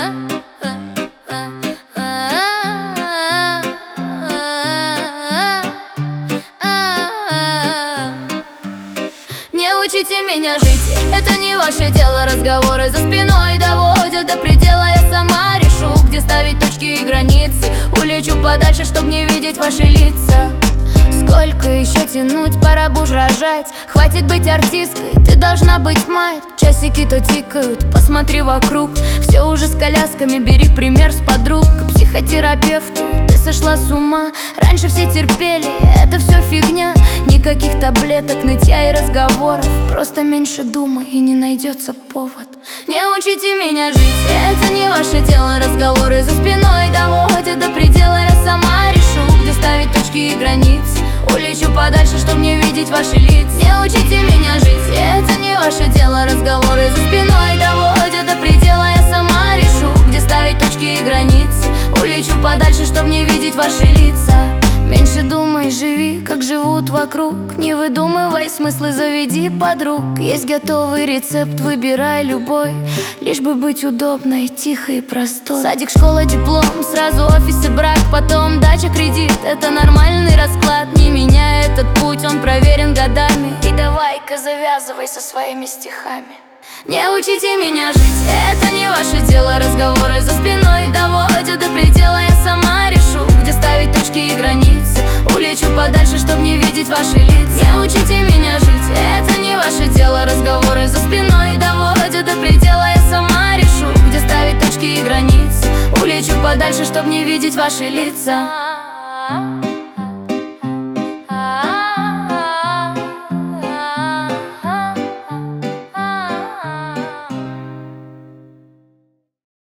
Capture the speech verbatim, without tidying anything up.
Не учите меня жить, это не ваше дело. Разговоры за спиной доводят до предела. Я сама решу, где ставить точки и границы. Улечу подальше, чтоб не видеть ваши лица. Сколько еще тянуть, пора бы уж рожать. Хватит быть артисткой, ты должна быть мать. Часики то тикают, посмотри вокруг. Все уже с колясками, бери пример с подруг. К психотерапевту ты сошла с ума. Раньше все терпели, это все фигня. Никаких таблеток, нытья и разговоров. Просто меньше думай, и не найдется повод. Не учите меня жить, это не ваше дело. Разговоры за спиной доводят до предела. Я сама решу, где ставить точки и границы. Улечу подальше, чтоб не видеть ваши лица. Не учите меня жить, это не ваше дело. Разговоры за спиной доводят до предела. Я сама решу, где ставить точки и границы. Улечу подальше, чтоб не видеть ваши лица. Меньше думай, живи, как живут вокруг. Не выдумывай смыслы, заведи подруг. Есть готовый рецепт, выбирай любой. Лишь бы быть удобной, тихой и простой. Садик, школа, диплом, сразу офис и брак. Потом дача, кредит, это нормальный расклад. Не меняй этот путь, он проверен годами. И давай-ка завязывай со своими стихами. Не учите меня жить, это не ваше дело. Разговоры за спиной доводят до предела. Я сама решу, где ставить точки и границы. Улечу подальше, чтоб не видеть ваши лица. Не учите меня жить, это не ваше дело. Разговоры за спиной доводят до предела. Я сама решу, где ставить точки и границы. Улечу подальше, чтоб не видеть ваши лица.